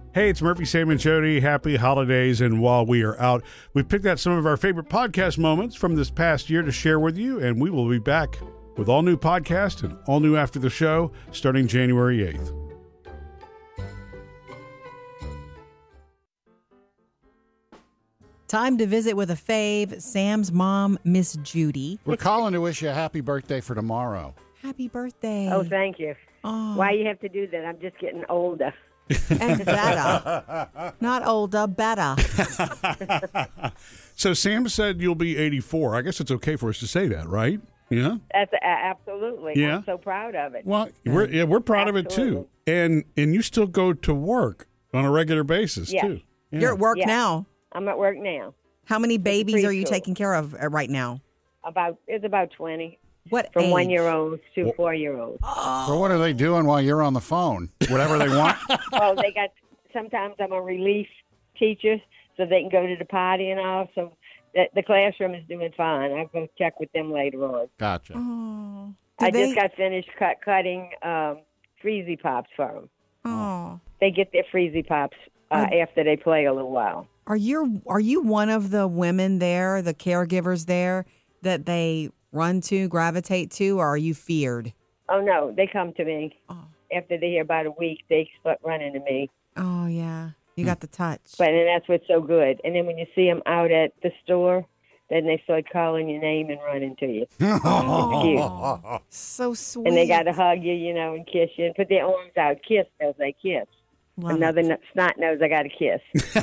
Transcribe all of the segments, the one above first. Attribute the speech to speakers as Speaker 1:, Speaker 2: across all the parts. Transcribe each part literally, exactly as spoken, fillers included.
Speaker 1: Hey, it's Murphy, Sam, and Jody. Happy holidays. And while we are out, we picked out some of our favorite podcast moments from this past year to share with you, and we will be back with all new podcast and all new after the show starting January eighth.
Speaker 2: Time to visit with a fave, Sam's mom, Miss Judy.
Speaker 3: We're calling to wish you a happy birthday for tomorrow.
Speaker 2: Happy birthday.
Speaker 4: Oh, thank you.
Speaker 2: Oh.
Speaker 4: Why you have to do that? I'm just getting older.
Speaker 2: And better. Not older, better.
Speaker 1: So Sam said you'll be eighty-four. I guess it's okay for us to say that, right? Yeah.
Speaker 4: That's uh, absolutely.
Speaker 1: Yeah.
Speaker 4: I'm so proud of it.
Speaker 1: Well, we're yeah, we're proud of it too. And and you still go to work on a regular basis
Speaker 4: Yes.
Speaker 1: too. Yeah.
Speaker 2: You're at work
Speaker 4: Yes.
Speaker 2: now.
Speaker 4: I'm at work now.
Speaker 2: How many babies are you
Speaker 4: preschool.
Speaker 2: taking care of uh, right now?
Speaker 4: About it's about twenty,
Speaker 2: What
Speaker 4: from
Speaker 2: age?
Speaker 4: one year olds to four year olds.
Speaker 3: So what are they doing while you're on the phone? Whatever they want?
Speaker 4: Well, they got. Sometimes I'm a relief teacher, so they can go to the party and all. So the, the classroom is doing fine. I'll go check with them later on.
Speaker 3: Gotcha.
Speaker 2: Oh.
Speaker 4: I
Speaker 2: Do they-
Speaker 4: just got finished cut, cutting um, Freezy Pops for them.
Speaker 2: Oh.
Speaker 4: They get their Freezy Pops uh, after they play a little while.
Speaker 2: Are you are you one of the women there, the caregivers there, that they run to, gravitate to, or are you feared?
Speaker 4: Oh, no, they come to me.
Speaker 2: Oh.
Speaker 4: After they're here about a week, they start running to me.
Speaker 2: Oh, yeah. You got the touch.
Speaker 4: But and that's what's so good. And then when you see them out at the store, then they start calling your name and running to you. Cute.
Speaker 2: So sweet.
Speaker 4: And they got to hug you, you know, and kiss you and put their arms out. Kiss as they kiss.
Speaker 2: Love
Speaker 4: Another
Speaker 2: it.
Speaker 4: n- snot nose, I got to kiss.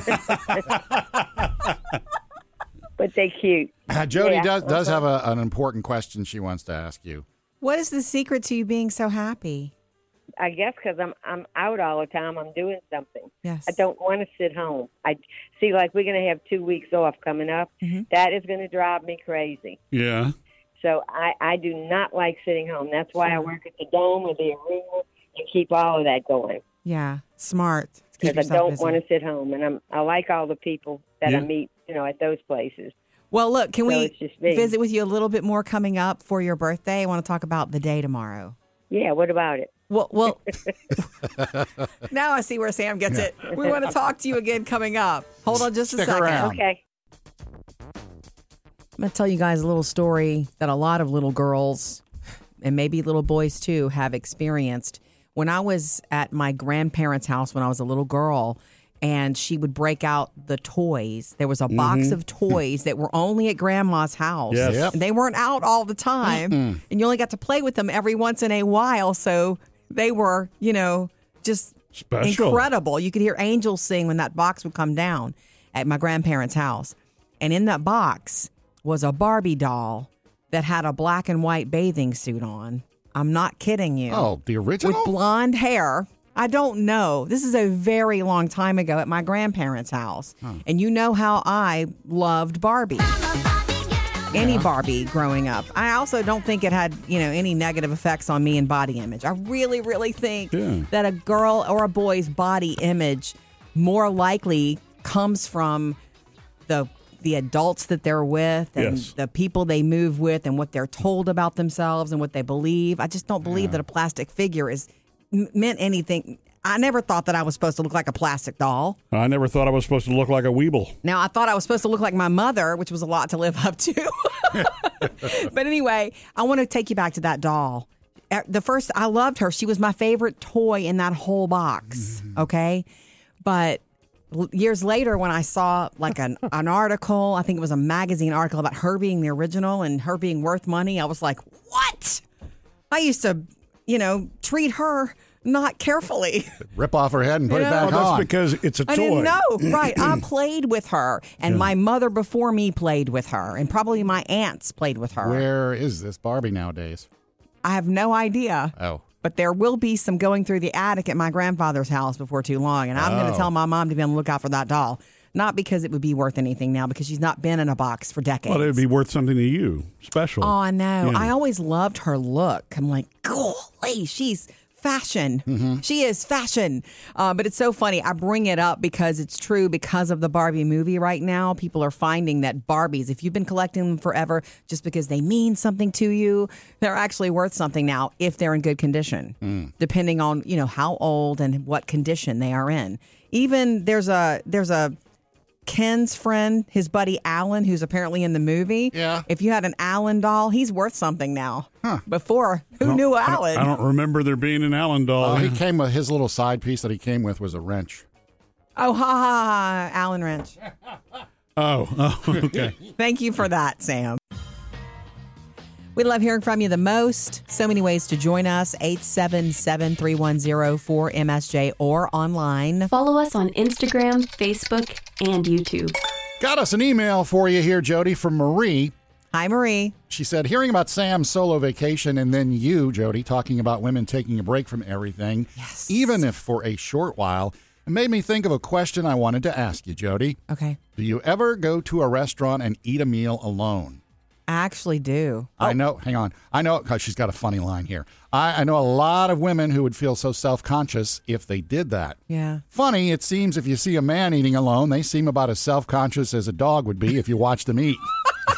Speaker 4: But they're cute.
Speaker 3: Uh, Jody
Speaker 4: Yeah.
Speaker 3: does does have a, an important question she wants to ask you.
Speaker 2: What is the secret to you being so happy?
Speaker 4: I guess because I'm I'm out all the time. I'm doing something.
Speaker 2: Yes.
Speaker 4: I don't want to sit home. I see, like we're going to have two weeks off coming up.
Speaker 2: Mm-hmm.
Speaker 4: That is going to drive me crazy.
Speaker 1: Yeah.
Speaker 4: So I, I do not like sitting home. That's why I work at the Dome or the Arena and keep all of that going.
Speaker 2: Yeah. Smart. Keep
Speaker 4: Because I
Speaker 2: yourself
Speaker 4: don't
Speaker 2: busy.
Speaker 4: want to sit home, and I'm I like all the people that
Speaker 1: Yeah.
Speaker 4: I meet, you know, at those places.
Speaker 2: Well, look, can
Speaker 4: So
Speaker 2: we
Speaker 4: it's just me.
Speaker 2: visit with you a little bit more coming up for your birthday? I want to talk about the day tomorrow.
Speaker 4: Yeah, what about it?
Speaker 2: Well, well now I see where Sam gets it. We want to talk to you again coming up. Hold on just a
Speaker 3: Stick
Speaker 2: second.
Speaker 3: around.
Speaker 4: Okay.
Speaker 2: I'm going to tell you guys a little story that a lot of little girls and maybe little boys too have experienced. When I was at my grandparents' house when I was a little girl, and she would break out the toys. There was a box of toys that were only at grandma's house.
Speaker 1: Yes.
Speaker 3: Yep.
Speaker 2: And they weren't out all the time. And you only got to play with them every once in a while. So they were, you know, just
Speaker 1: Special.
Speaker 2: incredible. You could hear angels sing when that box would come down at my grandparents' house. And in that box was a Barbie doll that had a black and white bathing suit on. I'm not kidding you.
Speaker 3: Oh, the original?
Speaker 2: With blonde hair. I don't know. This is a very long time ago at my grandparents' house. And you know how I loved Barbie. Any Barbie growing up. I also don't think it had, you know, any negative effects on me and body image. I really, really think
Speaker 1: Yeah.
Speaker 2: that a girl or a boy's body image more likely comes from the the adults that they're with and
Speaker 1: Yes.
Speaker 2: the people they move with and what they're told about themselves and what they believe. I just don't believe that a plastic figure is m- meant anything. I never thought that I was supposed to look like a plastic doll.
Speaker 1: I never thought I was supposed to look like a weeble.
Speaker 2: Now, I thought I was supposed to look like my mother, which was a lot to live up to. But anyway, I want to take you back to that doll. At The first, I loved her. She was my favorite toy in that whole box. Okay. But l- years later, when I saw like an, an article, I think it was a magazine article about her being the original and her being worth money, I was like, what? I used to, you know, treat her not carefully.
Speaker 3: Rip off her head and put
Speaker 2: You
Speaker 3: it
Speaker 2: know?
Speaker 3: back
Speaker 1: Well, that's
Speaker 3: on.
Speaker 1: because it's a toy.
Speaker 2: I didn't know. Right. I played with her, and my mother before me played with her, and probably my aunts played with her.
Speaker 3: Where is this Barbie nowadays?
Speaker 2: I have no idea.
Speaker 3: Oh.
Speaker 2: But there will be some going through the attic at my grandfather's house before too long, and I'm going
Speaker 3: Oh.
Speaker 2: to tell my mom to be on the lookout for that doll. Not because it would be worth anything now, because she's not been in a box for decades.
Speaker 1: Well, it would be worth something to you. Special.
Speaker 2: Oh, I know.
Speaker 1: Yeah.
Speaker 2: I always loved her look. I'm like, golly, she's fashion. Mm-hmm. She is fashion. Uh, but it's so funny. I bring it up because it's true because of the Barbie movie right now. People are finding that Barbies, if you've been collecting them forever just because they mean something to you, they're actually worth something now if they're in good condition, mm. depending on, you know, how old and what condition they are in. Even there's a there's a Ken's friend, his buddy Alan, who's apparently in the movie.
Speaker 3: Yeah.
Speaker 2: If you had an Alan doll, he's worth something now. Huh. Before, who
Speaker 1: No,
Speaker 2: knew
Speaker 1: I
Speaker 2: Alan?
Speaker 1: don't, I don't remember there being an Alan doll.
Speaker 3: Oh, he came with his little side piece that he came with was a wrench.
Speaker 2: Oh, ha ha ha, Alan Wrench.
Speaker 1: Oh, oh, okay.
Speaker 2: Thank you for that, Sam. We love hearing from you the most. So many ways to join us. eight seven seven, three one zero, four M S J or online.
Speaker 5: Follow us on Instagram, Facebook, and YouTube.
Speaker 3: Got us an email for you here, Jody, from Marie.
Speaker 2: Hi, Marie.
Speaker 3: She said, hearing about Sam's solo vacation and then you, Jody, talking about women taking a break from everything,
Speaker 2: yes.
Speaker 3: even if for a short while, it made me think of a question I wanted to ask you, Jody.
Speaker 2: Okay.
Speaker 3: Do you ever go to a restaurant and eat a meal alone?
Speaker 2: I actually do.
Speaker 3: I know. Hang on. I know because she's got a funny line here. I, I know a lot of women who would feel so self-conscious if they did that.
Speaker 2: Yeah.
Speaker 3: Funny, it seems if you see a man eating alone, they seem about as self-conscious as a dog would be if you watch them eat.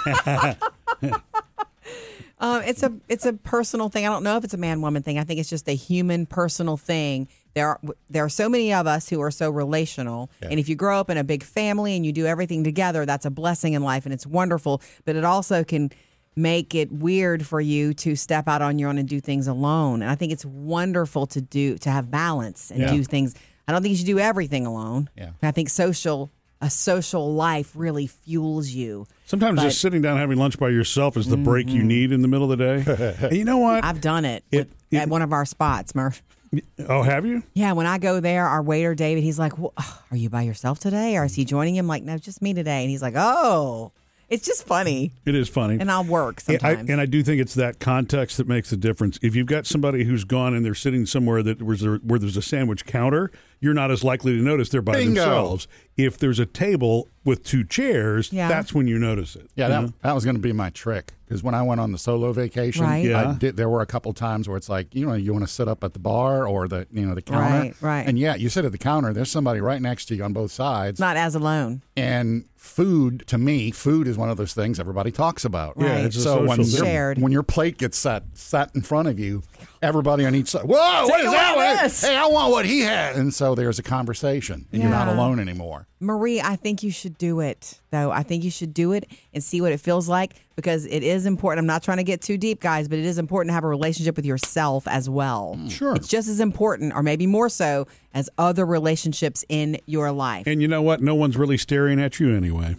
Speaker 2: Um, it's a it's a personal thing. I don't know if it's a man-woman thing. I think it's just a human personal thing. There are there are so many of us who are so relational, yeah. and if you grow up in a big family and you do everything together, that's a blessing in life and it's wonderful. But it also can make it weird for you to step out on your own and do things alone. And I think it's wonderful to do to have balance and
Speaker 1: yeah.
Speaker 2: do things. I don't think you should do everything alone.
Speaker 3: Yeah.
Speaker 2: I think social a social life really fuels you.
Speaker 1: Sometimes
Speaker 2: but,
Speaker 1: just sitting down having lunch by yourself is the mm-hmm. break you need in the middle of the day. And you know what?
Speaker 2: I've done it,
Speaker 1: it,
Speaker 2: with,
Speaker 1: it
Speaker 2: at one of our spots, Murph.
Speaker 1: Oh, have you?
Speaker 2: Yeah, when I go there, our waiter, David, he's like, well, are you by yourself today? Or is he joining him? Like, no, just me today. And he's like, oh, it's just funny.
Speaker 1: It is funny.
Speaker 2: And I'll work sometimes.
Speaker 1: I, and I do think it's that context that makes the difference. If you've got somebody who's gone and they're sitting somewhere that was there, where there's a sandwich counter, you're not as likely to notice they're by
Speaker 3: Bingo.
Speaker 1: themselves. If there's a table with two chairs,
Speaker 2: yeah.
Speaker 1: that's when you notice it.
Speaker 3: Yeah, that, that was going to be my trick. Because when I went on the solo vacation,
Speaker 2: right.
Speaker 1: yeah.
Speaker 3: I did, there were a couple times where it's like, you know, you want to sit up at the bar or the, you know, the counter.
Speaker 2: Right, right.
Speaker 3: And yeah, you sit at the counter, there's somebody right next to you on both sides.
Speaker 2: Not as alone.
Speaker 3: And food, to me, food is one of those things everybody talks about.
Speaker 2: Right.
Speaker 1: Yeah, it's a
Speaker 3: so when,
Speaker 1: social
Speaker 2: Shared.
Speaker 3: when your plate gets set, set in front of you, everybody on each side, whoa, what
Speaker 2: Take
Speaker 3: is that?
Speaker 2: away this.
Speaker 3: Hey, I want what he had. And so there's a conversation, and you're not
Speaker 2: Yeah.
Speaker 3: alone anymore.
Speaker 2: Marie, I think you should do it, though. I think you should do it and see what it feels like because it is important. I'm not trying to get too deep, guys, but it is important to have a relationship with yourself as well.
Speaker 3: Sure.
Speaker 2: It's just as important, or maybe more so, as other relationships in your life.
Speaker 1: And you know what? No one's really staring at you anyway.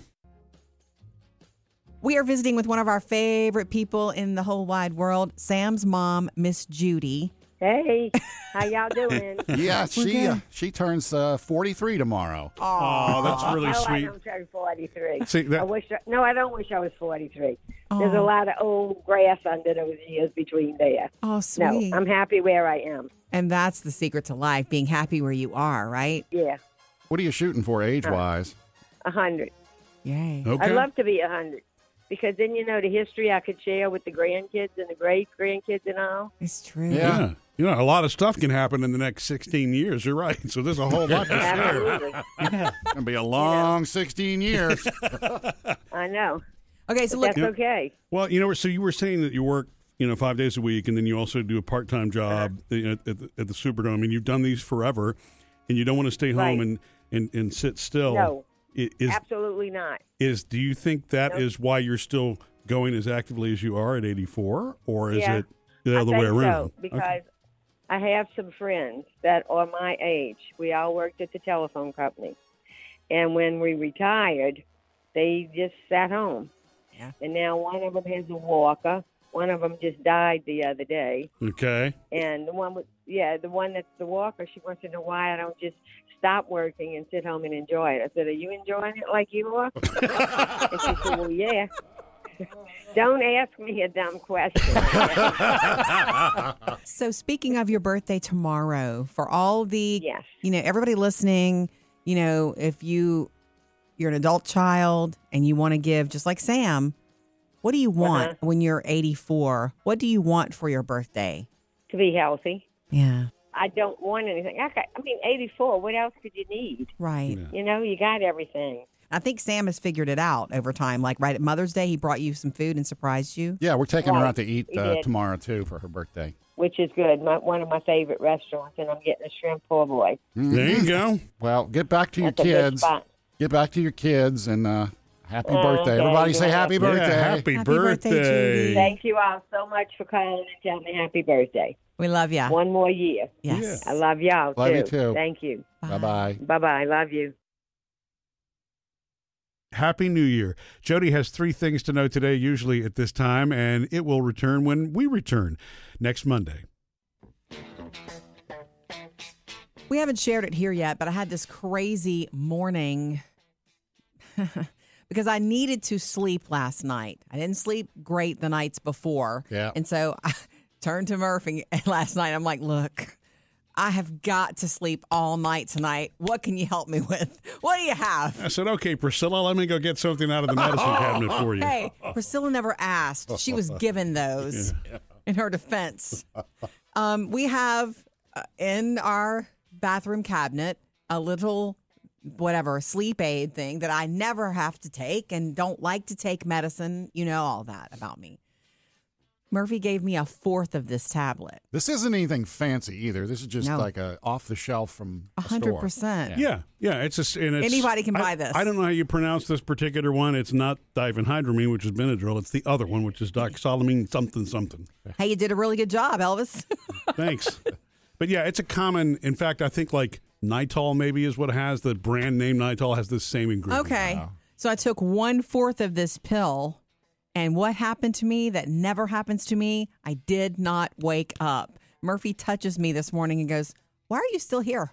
Speaker 2: We are visiting with one of our favorite people in the whole wide world, Sam's mom, Miss Judy.
Speaker 4: Hey, how y'all doing?
Speaker 3: Yeah, she uh, she turns uh, forty-three tomorrow.
Speaker 1: Oh, that's really
Speaker 4: oh, I
Speaker 1: sweet.
Speaker 4: don't turn forty-three.
Speaker 1: See, that-
Speaker 4: I wish. I, no, I don't wish I was forty-three. There's a lot of old grass under those years between there.
Speaker 2: Oh,
Speaker 4: No,
Speaker 2: sweet.
Speaker 4: I'm happy where I am.
Speaker 2: And that's the secret to life, being happy where you are, right?
Speaker 4: Yeah,
Speaker 3: What are you shooting for age-wise?
Speaker 4: a hundred.
Speaker 2: Yay.
Speaker 1: Okay.
Speaker 4: I'd love to be a hundred because then you know the history I could share with the grandkids and the great grandkids and all.
Speaker 2: It's true.
Speaker 3: Yeah.
Speaker 1: Yeah. You know, a lot of stuff can happen in the next sixteen years. You're right. So there's a whole lot to share.
Speaker 4: Absolutely,
Speaker 3: It's going to be a long sixteen years.
Speaker 4: I know.
Speaker 2: Okay, so look,
Speaker 4: That's okay.
Speaker 1: Well, you know, so you were saying that you work, you know, five days a week, and then you also do a part-time job you know, at, the, at the Superdome, and you've done these forever, and you don't want to stay home
Speaker 4: Right.
Speaker 1: and, and, and sit still.
Speaker 4: No,
Speaker 1: I- Is,
Speaker 4: absolutely not.
Speaker 1: is do you think that
Speaker 4: Nope.
Speaker 1: is why you're still going as actively as you are at eighty-four, or is
Speaker 4: Yeah,
Speaker 1: it the
Speaker 4: I
Speaker 1: other
Speaker 4: think
Speaker 1: way around?
Speaker 4: So, because I have some friends that are my age. We all worked at the telephone company. And when we retired, they just sat home.
Speaker 2: Yeah.
Speaker 4: And now one of them has a walker. One of them just died the other day.
Speaker 1: Okay.
Speaker 4: And the one with, yeah, the one that's the walker, she wants to know why I don't just stop working and sit home and enjoy it. I said, are you enjoying it like you are? And she said, well, yeah. Don't ask me a dumb question.
Speaker 2: so speaking of your birthday tomorrow, for all the,
Speaker 4: Yes.
Speaker 2: you know, everybody listening, you know, if you, you're an adult child and you want to give, just like Sam, what do you want
Speaker 4: Uh-huh.
Speaker 2: when you're eighty-four? What do you want for your birthday?
Speaker 4: To be healthy.
Speaker 2: Yeah.
Speaker 4: I don't want anything. I, got, I mean, eighty-four. What else could you need?
Speaker 2: Right.
Speaker 1: Yeah.
Speaker 4: You know, you got everything.
Speaker 2: I think Sam has figured it out over time. Like right at Mother's Day, he brought you some food and surprised you.
Speaker 3: Yeah, we're taking her
Speaker 4: Right.
Speaker 3: out to eat
Speaker 4: We
Speaker 3: uh,
Speaker 4: did.
Speaker 3: tomorrow, too, for her birthday.
Speaker 4: Which is good. My, one of my favorite restaurants, and I'm getting a shrimp po' boy.
Speaker 1: There you go.
Speaker 3: Well, get back to your
Speaker 4: That's a good
Speaker 3: kids.
Speaker 4: spot.
Speaker 3: Get back to your kids, and uh, happy
Speaker 4: Uh,
Speaker 3: birthday.
Speaker 4: okay,
Speaker 3: Everybody say
Speaker 4: yeah.
Speaker 3: happy
Speaker 1: Yeah,
Speaker 3: birthday.
Speaker 1: happy,
Speaker 2: Happy birthday,
Speaker 1: birthday.
Speaker 2: Judy.
Speaker 4: Thank you all so much for calling and telling me happy birthday.
Speaker 2: We love you.
Speaker 4: One more year.
Speaker 2: Yes.
Speaker 4: I love y'all,
Speaker 3: Love
Speaker 4: too.
Speaker 3: you, too.
Speaker 4: Thank you.
Speaker 3: Bye-bye.
Speaker 4: Bye-bye. Love you.
Speaker 1: Happy New Year. Jody has three things to know today, usually at this time, and it will return when we return next Monday.
Speaker 2: We haven't shared it here yet, but I had this crazy morning because I needed to sleep last night. I didn't sleep great the nights before.
Speaker 3: Yeah.
Speaker 2: And so I turned to Murphy last night. I'm like, look, I have got to sleep all night tonight. What can you help me with? What do you have?
Speaker 1: I said, okay, Priscilla, let me go get something out of the medicine cabinet for you.
Speaker 2: Hey, Priscilla never asked. She was given those in her defense. Um, we have uh, in our bathroom cabinet a little whatever sleep aid thing that I never have to take and don't like to take medicine. You know all that about me. Murphy gave me a fourth of this tablet.
Speaker 3: This isn't anything fancy either. This is just
Speaker 2: No.
Speaker 3: like a off the shelf from
Speaker 2: A
Speaker 3: a
Speaker 2: hundred
Speaker 3: store.
Speaker 2: percent.
Speaker 1: Yeah, yeah. It's a, and it's,
Speaker 2: Anybody can
Speaker 1: I-
Speaker 2: buy this.
Speaker 1: I don't know how you pronounce this particular one. It's not diphenhydramine, which is Benadryl. It's the other one, which is doxylamine something something.
Speaker 2: Hey, you did a really good job, Elvis.
Speaker 1: Thanks. But yeah, it's a common. In fact, I think like Nitol maybe is what it has. The brand name Nitol has the same ingredient.
Speaker 2: Okay. So I took one fourth of this pill, and what happened to me that never happens to me? I did not wake up. Murphy touches me this morning and goes, "Why are you still here?"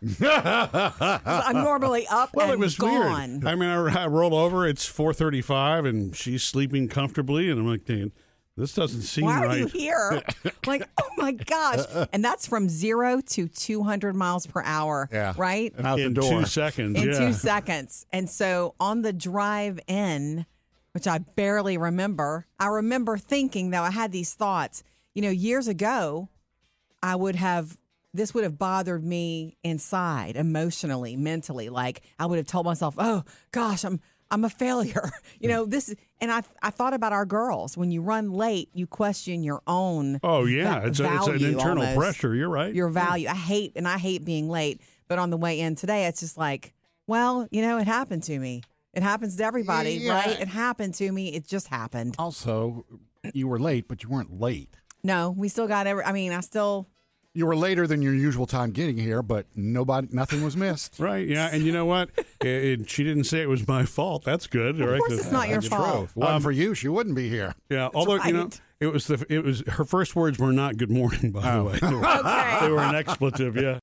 Speaker 2: I'm normally up
Speaker 1: Well,
Speaker 2: and
Speaker 1: it was
Speaker 2: gone.
Speaker 1: weird. I mean, I, I roll over. It's four thirty-five, and she's sleeping comfortably, and I'm like, "Damn, this doesn't seem
Speaker 2: Why are
Speaker 1: right."
Speaker 2: you here? Like, oh my gosh. And that's from zero to two hundred miles per hour.
Speaker 3: Yeah.
Speaker 2: Right?
Speaker 3: And out
Speaker 1: In
Speaker 3: the door.
Speaker 1: two seconds.
Speaker 2: In
Speaker 1: yeah.
Speaker 2: two seconds. And so on the drive in, which I barely remember, I remember thinking, though, I had these thoughts. You know, years ago, I would have, this would have bothered me inside, emotionally, mentally. Like, I would have told myself, oh, gosh, I'm, I'm a failure. You know, this, and I, I thought about our girls. When you run late, you question your own.
Speaker 1: Oh yeah,
Speaker 2: va-
Speaker 1: it's, a, it's an
Speaker 2: value
Speaker 1: internal
Speaker 2: almost.
Speaker 1: pressure. You're right.
Speaker 2: Your value. I hate, and I hate being late. But on the way in today, it's just like, well, you know, it happened to me. It happens to everybody,
Speaker 3: Yeah.
Speaker 2: right? It happened to me. It just happened.
Speaker 3: Also, you were late, but you weren't late.
Speaker 2: No, we still got every. I mean, I still.
Speaker 3: You were later than your usual time getting here, but nobody, nothing was missed.
Speaker 1: Right, yeah, and you know what? It, it- she didn't say it was my fault. That's good.
Speaker 2: Of
Speaker 1: right?
Speaker 2: course, it's not your
Speaker 3: That's
Speaker 2: fault.
Speaker 3: true. If it wasn't for you, she wouldn't be here.
Speaker 1: Yeah, although you know,
Speaker 2: right.
Speaker 1: it was the it was her first words were not "good morning." By the
Speaker 3: Oh.
Speaker 1: way, they were,
Speaker 2: Okay.
Speaker 1: they were an expletive. Yeah.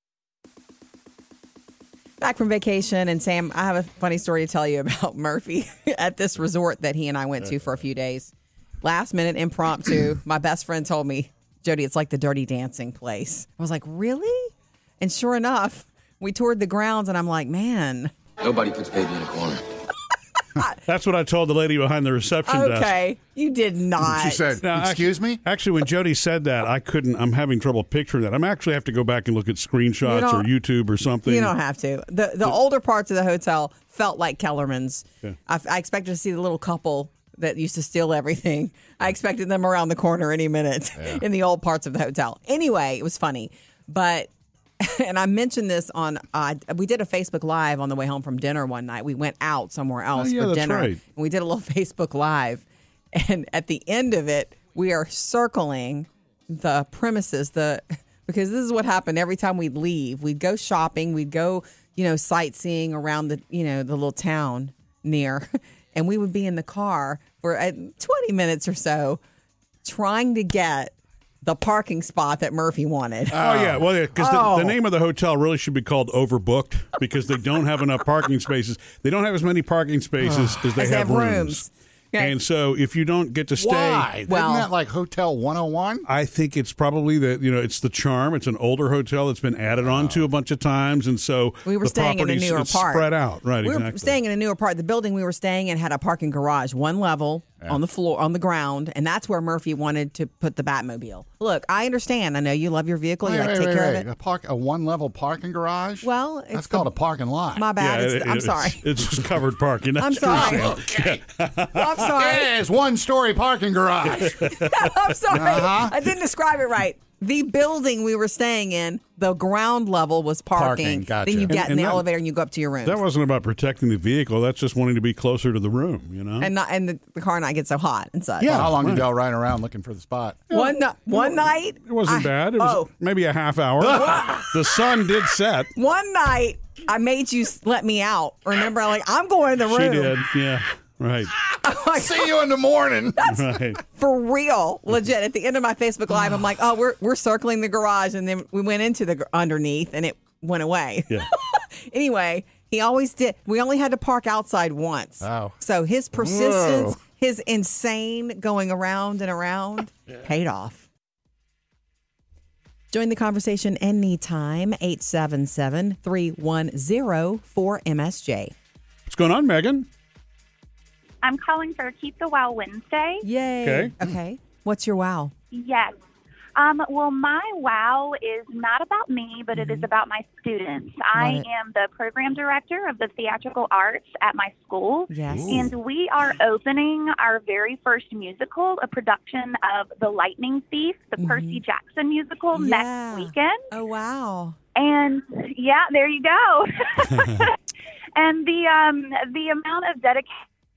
Speaker 2: Back from vacation, and Sam, I have a funny story to tell you about Murphy at this resort that he and I went to for a few days. Last minute impromptu, my best friend told me, Jody, it's like the Dirty Dancing place. I was like, really? And sure enough, we toured the grounds, and I'm like, man.
Speaker 6: Nobody puts baby in a corner.
Speaker 1: That's what I told the lady behind the reception desk.
Speaker 2: Okay, you did not.
Speaker 3: She said,
Speaker 1: Now,
Speaker 3: excuse me?
Speaker 1: Actually, when Jody said that, I couldn't. I'm having trouble picturing that. I'm actually have to go back and look at screenshots
Speaker 2: don't-
Speaker 1: or YouTube or something.
Speaker 2: You don't have to. The the older parts of the hotel felt like Kellerman's.
Speaker 1: Yeah.
Speaker 2: I, I expected to see the little couple that used to steal everything. I expected them around the corner any minute in the old parts of the hotel. Anyway, it was funny. But, and I mentioned this on, uh, we did a Facebook Live on the way home from dinner one night. We went out somewhere else
Speaker 1: Oh, yeah,
Speaker 2: for
Speaker 1: that's
Speaker 2: dinner.
Speaker 1: right.
Speaker 2: And we did a little Facebook Live. And at the end of it, we are circling the premises, the because this is what happened every time we'd leave. We'd go shopping, we'd go, you know, sightseeing around the, you know, the little town near, and we would be in the car for uh, twenty minutes or so trying to get the parking spot that Murphy wanted.
Speaker 1: Oh yeah, well, because
Speaker 2: Oh.
Speaker 1: the, the name of the hotel really should be called Overbooked because they don't have enough parking spaces. They don't have as many parking spaces as they
Speaker 2: As they
Speaker 1: have
Speaker 2: have
Speaker 1: rooms.
Speaker 2: rooms. Okay.
Speaker 1: And so if you don't get to stay,
Speaker 3: Why?
Speaker 2: Well-
Speaker 3: Isn't that like Hotel one oh one?
Speaker 1: I think it's probably that, you know, it's the charm. It's an older hotel that's been added on to a bunch of times. And so
Speaker 2: We were
Speaker 1: the
Speaker 2: staying in a
Speaker 1: property's-
Speaker 2: newer
Speaker 1: it's
Speaker 2: part.
Speaker 1: spread out. Right,
Speaker 2: We
Speaker 1: exactly.
Speaker 2: were staying in a newer part. The building we were staying in had a parking garage, one level on the floor, on the ground, and that's where Murphy wanted to put the Batmobile. Look, I understand. I know you love your vehicle. You
Speaker 3: Wait,
Speaker 2: like to
Speaker 3: wait,
Speaker 2: take
Speaker 3: wait,
Speaker 2: care
Speaker 3: wait.
Speaker 2: of it.
Speaker 3: A, park, a one-level parking garage?
Speaker 2: Well,
Speaker 3: That's
Speaker 2: it's
Speaker 3: called
Speaker 2: the-
Speaker 3: a parking lot.
Speaker 2: My bad.
Speaker 1: Yeah,
Speaker 2: It's-
Speaker 1: it-
Speaker 2: I'm
Speaker 1: it's-
Speaker 2: sorry.
Speaker 1: It's just covered parking. That's
Speaker 2: I'm
Speaker 1: true,
Speaker 2: sorry.
Speaker 1: Sam.
Speaker 3: Okay.
Speaker 2: I'm sorry.
Speaker 3: Yes, one-story parking garage.
Speaker 2: I'm sorry.
Speaker 3: Uh-huh.
Speaker 2: I didn't describe it right. The building we were staying in, the ground level was parking.
Speaker 3: Parking, gotcha.
Speaker 2: Then you
Speaker 3: And-
Speaker 2: get in
Speaker 1: and
Speaker 2: the
Speaker 1: that-
Speaker 2: elevator and you go up to your room.
Speaker 1: That wasn't about protecting the vehicle. That's just wanting to be closer to the room, you know?
Speaker 2: and not and the, the car not get so hot and such.
Speaker 3: Yeah. How long
Speaker 1: right.
Speaker 3: did y'all ride around looking for the spot?
Speaker 2: One ni- one night.
Speaker 1: It wasn't
Speaker 2: I-
Speaker 1: bad. It was
Speaker 2: oh,
Speaker 1: maybe a half hour. The sun did set.
Speaker 2: one night I made you s- let me out. Remember, I'm like I'm going in the room.
Speaker 1: She did. Yeah. Right.
Speaker 3: See you in the morning.
Speaker 1: Right.
Speaker 2: For real, legit. At the end of my Facebook Live, I'm like, oh, we're we're circling the garage, and then we went into the gr- underneath, and it went away.
Speaker 1: Yeah.
Speaker 2: Anyway, he always did. We only had to park outside once.
Speaker 3: Oh.
Speaker 2: So his persistence,
Speaker 3: Whoa.
Speaker 2: his insane going around and around paid off. Join the conversation anytime, eight seven seven, three one zero, four M S J.
Speaker 1: What's going on, Megan?
Speaker 6: I'm calling for Keep the Wow Wednesday.
Speaker 2: Yay.
Speaker 1: Okay.
Speaker 2: Okay. What's your wow?
Speaker 6: Yes. Um, well, my wow is not about me, but it is about my students. I
Speaker 2: it.
Speaker 6: am the program director of the theatrical arts at my school.
Speaker 2: Yes.
Speaker 6: And we are opening our very first musical, a production of The Lightning Thief, the Percy Jackson musical,
Speaker 2: Yeah.
Speaker 6: next weekend.
Speaker 2: Oh, wow.
Speaker 6: And yeah, there you go. And the um, the amount of dedication,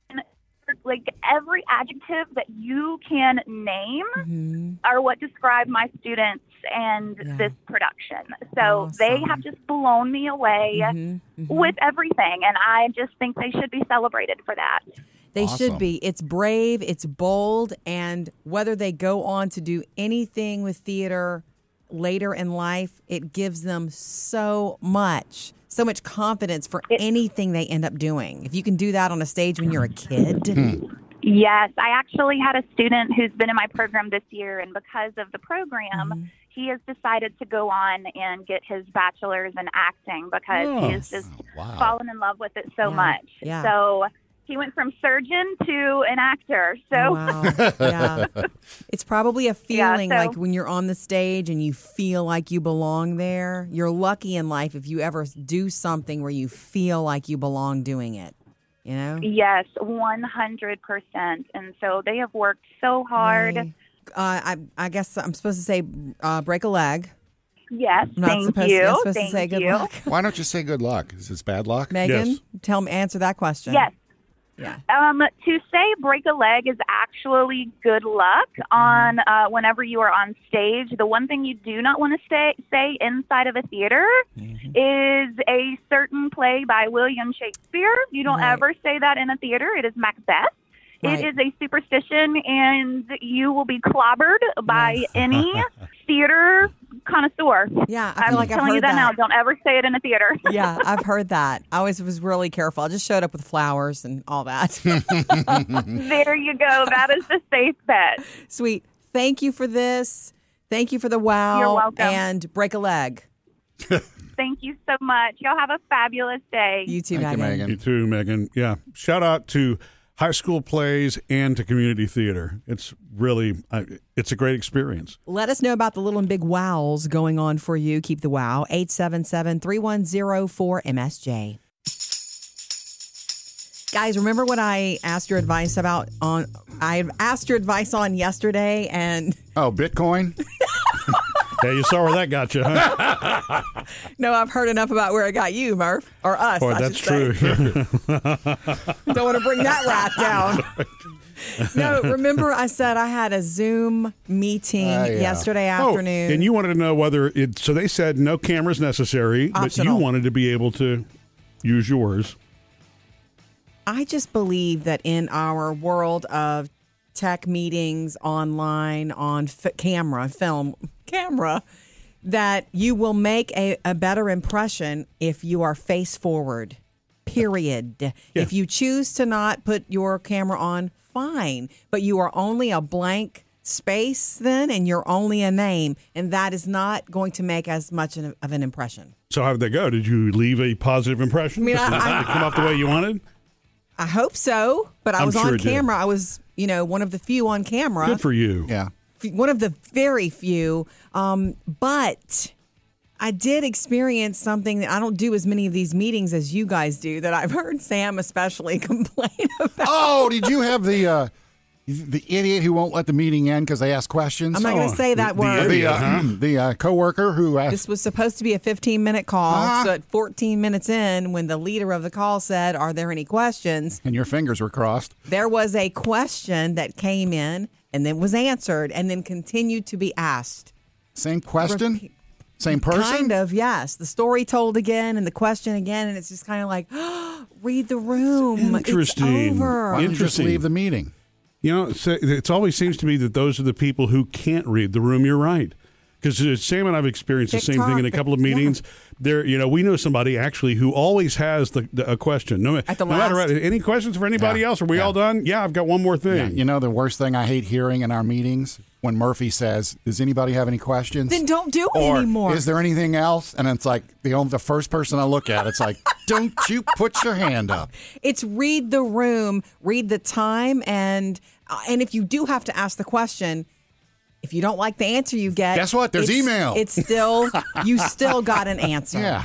Speaker 6: like every adjective that you can name
Speaker 2: Mhm.
Speaker 6: are what describe my students and
Speaker 2: Yeah.
Speaker 6: this production. So
Speaker 2: Awesome.
Speaker 6: they have just blown me away
Speaker 2: Mhm. Mhm.
Speaker 6: with everything, and I just think they should be celebrated for that.
Speaker 2: They
Speaker 3: Awesome.
Speaker 2: should be. It's brave, it's bold, and whether they go on to do anything with theater later in life, it gives them so much, so much confidence for
Speaker 6: It-
Speaker 2: anything they end up doing. If you can do that on a stage when you're a kid,
Speaker 6: Yes, I actually had a student who's been in my program this year, and because of the program, he has decided to go on and get his bachelor's in acting because
Speaker 1: Oh.
Speaker 6: he has just
Speaker 3: Wow.
Speaker 6: fallen in love with it so
Speaker 2: Yeah,
Speaker 6: much.
Speaker 2: yeah.
Speaker 6: So he went from surgeon to an actor. So
Speaker 2: Oh, wow. Yeah. It's probably a
Speaker 6: Yeah,
Speaker 2: feeling
Speaker 6: so-
Speaker 2: like when you're on the stage and you feel like you belong there. You're lucky in life if you ever do something where you feel like you belong doing it. You know?
Speaker 6: yes, one hundred percent. And so they have worked so hard.
Speaker 2: Yay. Uh, I, I guess I'm supposed to say uh, break a leg.
Speaker 6: Yes,
Speaker 2: I'm not
Speaker 6: thank
Speaker 2: supposed,
Speaker 6: you.
Speaker 2: I'm supposed
Speaker 6: thank
Speaker 2: to say good
Speaker 6: you.
Speaker 2: luck.
Speaker 3: Why don't you say good luck? Is this bad luck?
Speaker 2: Megan,
Speaker 1: Yes.
Speaker 2: tell me, answer that question.
Speaker 6: Yes.
Speaker 2: Yeah.
Speaker 6: Um, to say break a leg is actually good luck on uh, whenever you are on stage. The one thing you do not want to say, say inside of a theater is a certain play by William Shakespeare. You don't
Speaker 2: Right.
Speaker 6: ever say that in a theater. It is Macbeth.
Speaker 2: Right.
Speaker 6: It is a superstition, and you will be clobbered by
Speaker 2: Yes.
Speaker 6: any theater connoisseur.
Speaker 2: Yeah, I
Speaker 6: I'm
Speaker 2: feel like I've
Speaker 6: telling you
Speaker 2: heard
Speaker 6: that, now.
Speaker 2: that.
Speaker 6: Don't ever say it in a theater.
Speaker 2: Yeah, I've heard that. I always was really careful. I just showed up with flowers and all that.
Speaker 6: There you go. That is the safe bet.
Speaker 2: Sweet. Thank you for this. Thank you for the wow.
Speaker 6: You're welcome.
Speaker 2: And break a leg.
Speaker 6: Thank you so much. Y'all have a fabulous day.
Speaker 2: You too,
Speaker 3: Thank you,
Speaker 2: Megan.
Speaker 3: Megan.
Speaker 1: You too, Megan. Yeah. Shout out to high school plays and to community theater. It's really, uh, it's a great experience.
Speaker 2: Let us know about the little and big wows going on for you. Keep the wow. eight seven seven, three one zero, four M S J. Guys, remember what I asked your advice about on I asked your advice on yesterday, and
Speaker 3: Oh, Bitcoin?
Speaker 1: Yeah, you saw where that got you, huh?
Speaker 2: no, I've heard enough about where it got you, Murph. Or us.
Speaker 1: Boy,
Speaker 2: I
Speaker 1: that's
Speaker 2: should say.
Speaker 1: true.
Speaker 2: Don't want to bring that wrath down. No, remember I said I had a Zoom meeting
Speaker 3: Uh, yeah.
Speaker 2: yesterday
Speaker 1: Oh,
Speaker 2: afternoon.
Speaker 1: and you wanted to know whether it, so they said no cameras necessary, but
Speaker 2: Optional.
Speaker 1: you wanted to be able to use yours.
Speaker 2: I just believe that in our world of tech meetings online on f- camera, film, camera, that you will make a, a better impression if you are face forward, period. If you choose to not put your camera on, fine. But you are only a blank space then, and you're only a name, and that is not going to make as much of an impression.
Speaker 1: So how did that go? Did you leave a positive impression?
Speaker 2: I mean, I-
Speaker 1: Did
Speaker 2: I-
Speaker 1: it come off the way you wanted?
Speaker 2: I hope so, but I
Speaker 1: I'm
Speaker 2: was
Speaker 1: sure
Speaker 2: on
Speaker 1: it did.
Speaker 2: camera. I was, you know, one of the few on camera.
Speaker 1: Good for you.
Speaker 3: Yeah.
Speaker 2: One of the very few. Um, but I did experience something that I don't do as many of these meetings as you guys do, that I've heard Sam especially complain about.
Speaker 3: Oh, did you have the uh, the idiot who won't let the meeting end because they ask questions?
Speaker 2: I'm not going
Speaker 1: Oh,
Speaker 2: to say that
Speaker 1: the- the
Speaker 2: word.
Speaker 3: The
Speaker 1: idiot.
Speaker 3: uh,
Speaker 1: huh?
Speaker 3: the uh, coworker who asked.
Speaker 2: This was supposed to be a fifteen minute call.
Speaker 3: Ah.
Speaker 2: So at fourteen minutes in, when the leader of the call said, "Are there any questions?"
Speaker 3: and your fingers were crossed.
Speaker 2: there was a question that came in and then was answered and then continued to be asked.
Speaker 3: Same question?
Speaker 2: Repeat-
Speaker 3: Same person?
Speaker 2: Kind of, yes. The story told again and the question again, and it's just kind of like, read the room.
Speaker 1: Interesting.
Speaker 2: It's over.
Speaker 3: Why don't you just
Speaker 1: Interesting.
Speaker 3: leave the meeting?
Speaker 1: You know, it's, it's always seems to me that those are the people who can't read the room. You're right. Because Sam and I've experienced the same thing in a
Speaker 2: TikTok,
Speaker 1: couple of
Speaker 2: yeah.
Speaker 1: meetings. There, you know, we know somebody actually who always has the, the a question. No,
Speaker 2: At the
Speaker 1: no matter
Speaker 2: last.
Speaker 1: what, any questions for anybody
Speaker 3: Yeah.
Speaker 1: else? Are we
Speaker 3: Yeah.
Speaker 1: all done? Yeah, I've got one more thing.
Speaker 3: Yeah, you know the worst thing I hate hearing in our meetings? When Murphy says, does anybody have any questions?
Speaker 2: Then don't do it
Speaker 3: or,
Speaker 2: anymore.
Speaker 3: Is there anything else? And it's like the only the first person I look at, it's like, don't you put your hand up.
Speaker 2: It's read the room, read the time, and uh, and if you do have to ask the question, if you don't like the answer you get,
Speaker 3: Guess what? There's
Speaker 2: it's-
Speaker 3: email.
Speaker 2: It's still you still got an answer.
Speaker 3: Yeah.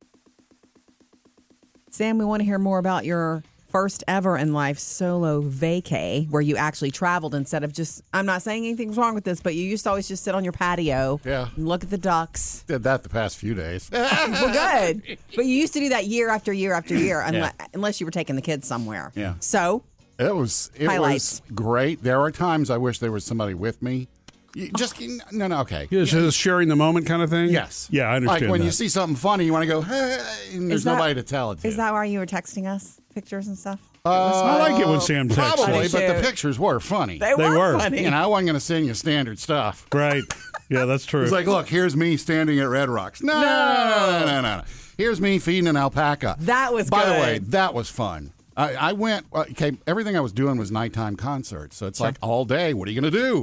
Speaker 2: Sam, we want to hear more about your first ever in life solo vacay, where you actually traveled instead of just, I'm not saying anything's wrong with this, but you used to always just sit on your patio
Speaker 3: Yeah.
Speaker 2: and look at the ducks.
Speaker 3: Did that the past few days.
Speaker 2: Well, good. But you used to do that year after year after year, unless, unless you were taking the kids somewhere.
Speaker 3: Yeah.
Speaker 2: So,
Speaker 3: It was it
Speaker 2: Highlights.
Speaker 3: was great. There are times I wish there was somebody with me. You just no no okay.
Speaker 1: Yeah, so it's sharing the moment kind of thing?
Speaker 3: Yes.
Speaker 1: Yeah, I understand
Speaker 3: Like when
Speaker 1: that.
Speaker 3: you see something funny, you want to go, hey, and there's
Speaker 2: Is that-
Speaker 3: nobody to tell it to.
Speaker 2: is that why you were texting us pictures and stuff?
Speaker 1: I like it when Sam texts
Speaker 3: Probably,
Speaker 1: us.
Speaker 3: but the
Speaker 2: Shoot.
Speaker 3: pictures were funny.
Speaker 2: They,
Speaker 1: They
Speaker 2: were,
Speaker 1: were.
Speaker 2: funny.
Speaker 3: You know, I wasn't going to send you standard stuff.
Speaker 1: Right. Yeah, that's true.
Speaker 3: It's like, look, here's me standing at Red Rocks. No, no, no, no, no, no. Here's me feeding an alpaca.
Speaker 2: That was
Speaker 3: By the
Speaker 2: good.
Speaker 3: way, that was fun. I, I went, okay, everything I was doing was nighttime concerts. So it's like all day, what are you going to do?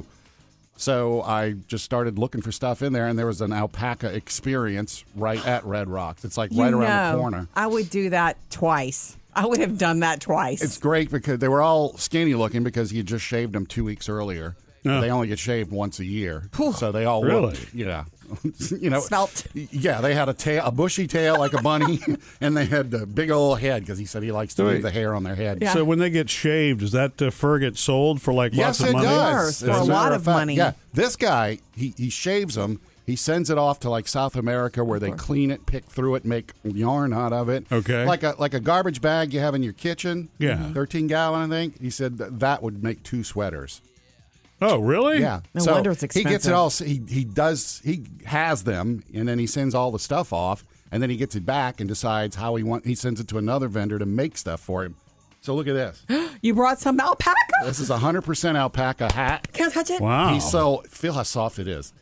Speaker 3: So I just started looking for stuff in there, and there was an alpaca experience right at Red Rocks. It's like
Speaker 2: You
Speaker 3: right around
Speaker 2: know,
Speaker 3: the corner.
Speaker 2: I would do that twice. I would have done that twice.
Speaker 3: It's great because they were all skinny looking because he had just shaved them two weeks earlier.
Speaker 1: Oh.
Speaker 3: They only get shaved once a year, so they all
Speaker 1: Really?
Speaker 3: looked, you know, you know,
Speaker 2: Svelte.
Speaker 3: Yeah, they had a tail, a bushy tail like a bunny, and they had a big old head because he said he likes to
Speaker 1: Wait.
Speaker 3: leave the hair on their head.
Speaker 2: Yeah.
Speaker 1: So when they get shaved, does that uh, fur get sold for like
Speaker 3: Yes,
Speaker 1: lots of
Speaker 3: it
Speaker 1: money?
Speaker 3: does.
Speaker 2: For a
Speaker 3: As
Speaker 2: lot
Speaker 3: matter
Speaker 2: of
Speaker 3: fact,
Speaker 2: money.
Speaker 3: Yeah, this guy he he shaves them. He sends it off to like South America where they clean it, pick through it, make yarn out of it.
Speaker 1: Okay.
Speaker 3: Like a like a garbage bag you have in your kitchen.
Speaker 1: Yeah.
Speaker 3: thirteen gallon, I think. He said that, that would make two sweaters.
Speaker 1: Oh, really?
Speaker 3: Yeah.
Speaker 2: No
Speaker 3: so
Speaker 2: wonder it's
Speaker 3: He gets
Speaker 2: expensive.
Speaker 3: it all. He he does. He has them, and then he sends all the stuff off, and then he gets it back and decides how he want. He sends it to another vendor to make stuff for him. So look at this.
Speaker 2: You brought some alpaca?
Speaker 3: This is a hundred percent alpaca hat.
Speaker 2: Can't touch it?
Speaker 1: Wow.
Speaker 3: He's so feel how soft it is.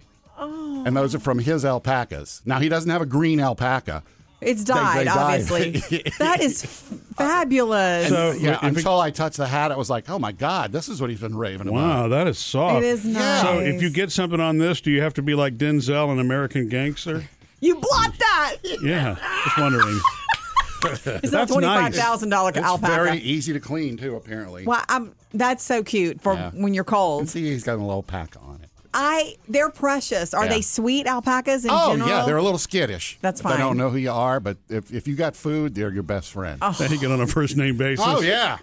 Speaker 3: Oh. And those are from his alpacas. Now he doesn't have a green alpaca.
Speaker 2: It's
Speaker 3: They-
Speaker 2: dyed,
Speaker 3: they dyed.
Speaker 2: obviously. That is f- fabulous.
Speaker 1: So-
Speaker 3: Yeah,
Speaker 1: if it-
Speaker 3: until I touched the hat, it was like, oh my god, this is what he's been raving about.
Speaker 1: Wow, that is soft.
Speaker 2: It is nice.
Speaker 1: So if you get something on this, do you have to be like Denzel in American Gangster?
Speaker 2: You blocked that.
Speaker 1: Yeah, just wondering.
Speaker 2: It's not
Speaker 1: That's
Speaker 2: twenty-five
Speaker 1: nice.
Speaker 2: thousand dollars
Speaker 3: It's
Speaker 2: alpaca.
Speaker 3: very easy to clean too, apparently.
Speaker 2: Well, I'm, that's so cute for
Speaker 3: Yeah.
Speaker 2: when you're
Speaker 3: And
Speaker 2: cold.
Speaker 3: see, he's got a little alpaca on it.
Speaker 2: I they're precious. Are
Speaker 3: Yeah.
Speaker 2: they sweet alpacas in
Speaker 3: Oh
Speaker 2: general?
Speaker 3: yeah, they're a little skittish.
Speaker 2: That's
Speaker 3: If They
Speaker 2: fine.
Speaker 3: don't know who you are, but if, if you got food, they're your best friend. Oh,
Speaker 1: They get on a first name basis.
Speaker 3: yeah.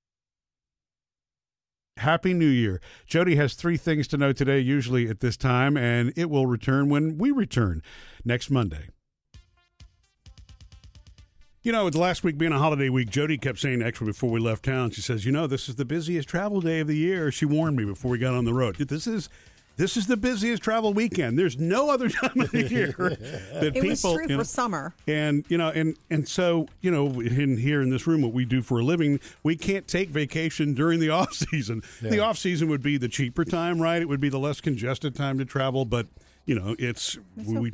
Speaker 1: Happy New Year. Jody has three things to know today, usually at this time, and it will return when we return next Monday. You know, with last week being a holiday week, Jody kept saying extra before we left town. She says, you know, this is the busiest travel day of the year. She warned me before we got on the road. This is this is the busiest travel weekend. There's no other time of the year that
Speaker 2: It
Speaker 1: people
Speaker 2: was true
Speaker 1: you
Speaker 2: for
Speaker 1: know,
Speaker 2: summer.
Speaker 1: and you know, and and so you know, in here in this room, what we do for a living, we can't take vacation during the off season. The off season would be the cheaper time, right? It would be the less congested time to travel, but you know, it's,
Speaker 2: It's
Speaker 1: we.
Speaker 2: okay.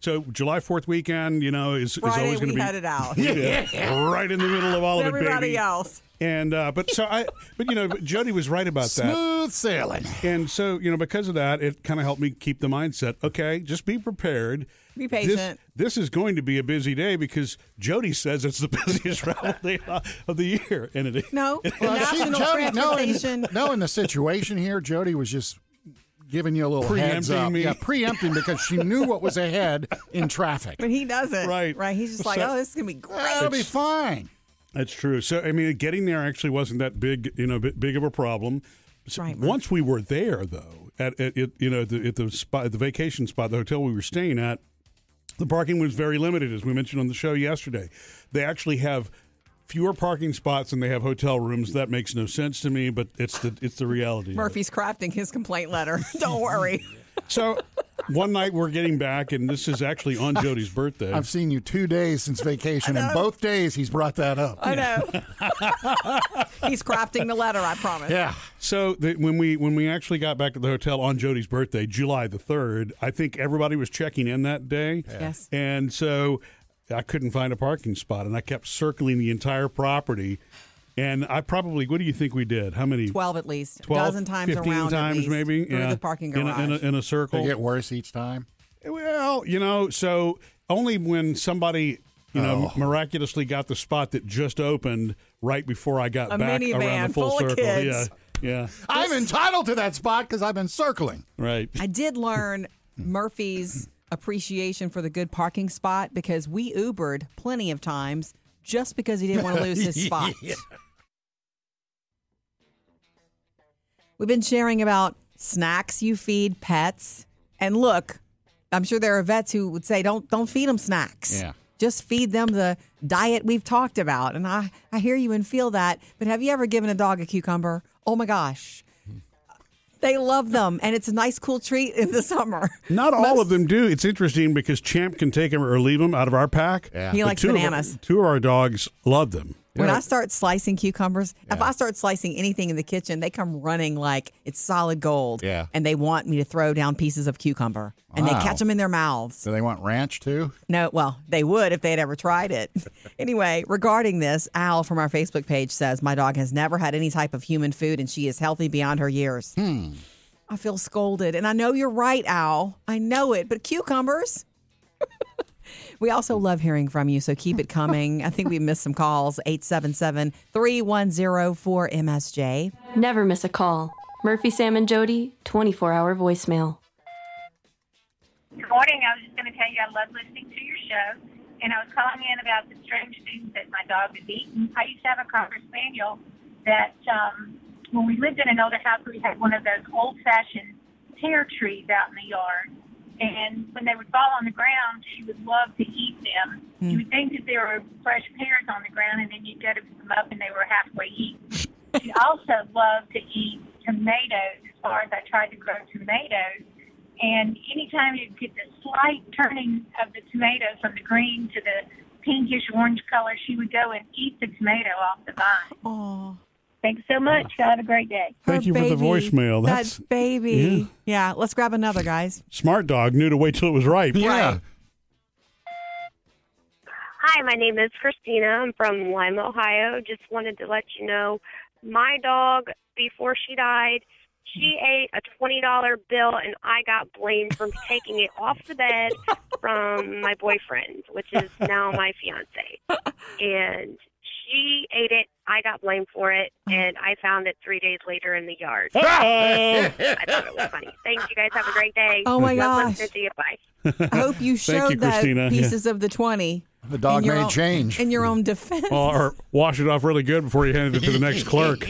Speaker 1: So July fourth weekend, you know, is, is
Speaker 2: Friday
Speaker 1: always going to
Speaker 2: we
Speaker 1: be
Speaker 2: headed out.
Speaker 1: yeah, right in the middle of all of it,
Speaker 2: Everybody
Speaker 1: baby.
Speaker 2: else.
Speaker 1: And uh, but so I, but you know, Jody was right about that.
Speaker 3: Smooth sailing.
Speaker 1: And so, you know, because of that, it kind of helped me keep the mindset. Okay, just be prepared.
Speaker 2: Be patient.
Speaker 1: This, this is going to be a busy day because Jody says it's the busiest travel day of the year, and it is.
Speaker 2: No,
Speaker 3: Well, she-
Speaker 2: National
Speaker 3: Jody, no, in,
Speaker 2: Transportation.
Speaker 3: no, in the situation here, Jody was just giving you a little heads
Speaker 1: Preempting
Speaker 3: up.
Speaker 1: me.
Speaker 3: Yeah, preempting because she knew what was ahead in traffic.
Speaker 2: But he doesn't.
Speaker 1: Right.
Speaker 2: Right. He's just like,
Speaker 1: So-
Speaker 2: oh, this is going to be great.
Speaker 3: That'll be fine.
Speaker 1: That's true. So, I mean, getting there actually wasn't that big, you know, bit big of a problem. So
Speaker 2: Right, Mark.
Speaker 1: once we were there, though, at, at, at you know, at the, at the spot, at the vacation spot, the hotel we were staying at, the parking was very limited, as we mentioned on the show yesterday. They actually have fewer parking spots than they have hotel rooms. That makes no sense to me, but it's the it's the reality. of it.
Speaker 2: Murphy's crafting his complaint letter. Don't worry.
Speaker 1: So one night we're getting back, and this is actually on Jody's birthday.
Speaker 3: I've seen you two days since vacation, and both days he's brought that up.
Speaker 2: I know. He's crafting the letter, I promise.
Speaker 3: Yeah.
Speaker 1: So the, when we when we actually got back to the hotel on Jody's birthday, July the third, I think everybody was checking in that day.
Speaker 2: Yes.
Speaker 1: And so I couldn't find a parking spot, and I kept circling the entire property. And I probably, what do you think we did? How many?
Speaker 2: twelve at least.
Speaker 1: twelve,
Speaker 2: a dozen times
Speaker 1: fifteen
Speaker 2: around at
Speaker 1: times
Speaker 2: least,
Speaker 1: maybe?
Speaker 2: through
Speaker 1: yeah.
Speaker 2: the parking
Speaker 1: in
Speaker 2: garage.
Speaker 1: a, in a, in a circle.
Speaker 3: They get worse each time.
Speaker 1: Well, you know, so only when somebody, you know,
Speaker 3: Oh.
Speaker 1: miraculously got the spot that just opened right before I got
Speaker 2: A
Speaker 1: back
Speaker 2: minivan
Speaker 1: around the full
Speaker 2: full of
Speaker 1: circle.
Speaker 2: kids.
Speaker 1: Yeah, yeah,
Speaker 3: I'm entitled to that spot because I've been circling.
Speaker 1: right.
Speaker 2: I did learn Murphy's appreciation for the good parking spot because we Ubered plenty of times just because he didn't want to lose his spot.
Speaker 3: Yeah.
Speaker 2: We've been sharing about snacks you feed pets. And look, I'm sure there are vets who would say, don't don't feed them snacks.
Speaker 3: Yeah.
Speaker 2: Just feed them the diet we've talked about. And I, I hear you and feel that. But have you ever given a dog a cucumber? Oh, my gosh. They love them. And it's a nice, cool treat in the summer.
Speaker 1: Not all
Speaker 2: Most-
Speaker 1: of them do. It's interesting because Champ can take them or leave them out of our pack.
Speaker 3: Yeah.
Speaker 2: He
Speaker 1: But
Speaker 2: likes
Speaker 1: two of our-
Speaker 2: bananas.
Speaker 1: two of our dogs love them.
Speaker 2: When
Speaker 3: Yeah.
Speaker 2: I start slicing cucumbers, if I start slicing anything in the kitchen, they come running like it's solid gold.
Speaker 3: Yeah.
Speaker 2: And they want me to throw down pieces of cucumber. And
Speaker 3: Wow.
Speaker 2: they catch them in their mouths.
Speaker 3: Do they want ranch too?
Speaker 2: No, well, they would if they had ever tried it. Anyway, regarding this, Al from our Facebook page says, my dog has never had any type of human food and she is healthy beyond her years.
Speaker 3: Hmm.
Speaker 2: I feel scolded. And I know you're right, Al. I know it. But cucumbers? We also love hearing from you, so keep it coming. I think we missed some calls. eight seven seven, three one zero, four M S J.
Speaker 5: Never miss a call. Murphy, Sam, and Jody, twenty-four hour voicemail.
Speaker 7: Good morning. I was just going to tell you I love listening to your show, and I was calling in about the strange things that my dog has eaten. I used to have a Cocker Spaniel that um, when we lived in an older house, we had one of those old-fashioned pear trees out in the yard. And when they would fall on the ground, she would love to eat them.
Speaker 2: Mm.
Speaker 7: You would think that there were fresh pears on the ground, and then you'd go to pick them up, and they were halfway eaten. She also loved to eat tomatoes as far as I tried to grow tomatoes. And anytime you get the slight turning of the tomato from the green to the pinkish orange color, she would go and eat the tomato off the vine.
Speaker 2: Oh,
Speaker 7: Thanks so much. Have a great day.
Speaker 1: Thank
Speaker 2: her
Speaker 1: you for the
Speaker 2: baby.
Speaker 1: voicemail. That's
Speaker 2: That baby. Yeah. let's grab another, guys.
Speaker 1: smart dog. Knew to wait till it was ripe.
Speaker 3: Yeah.
Speaker 8: Hi, my name is Christina. I'm from Lima, Ohio. Just wanted to let you know my dog, before she died, she ate a twenty dollar bill, and I got blamed for taking it off the bed from my boyfriend, which is now my fiance. And she ate it. I got blamed for it, and I found it three days later in the yard. I thought it was funny. Thanks, you guys. Have a great day.
Speaker 2: Oh, my
Speaker 8: Love
Speaker 2: gosh.
Speaker 8: listening to you. Bye.
Speaker 2: I hope you
Speaker 1: Thank
Speaker 2: showed
Speaker 1: you,
Speaker 2: that
Speaker 1: Christina.
Speaker 2: pieces of the twenty.
Speaker 3: The dog
Speaker 2: in your
Speaker 3: made
Speaker 2: own-
Speaker 3: change.
Speaker 2: In your own defense.
Speaker 1: Well, or wash it off really good before you hand it to the next clerk.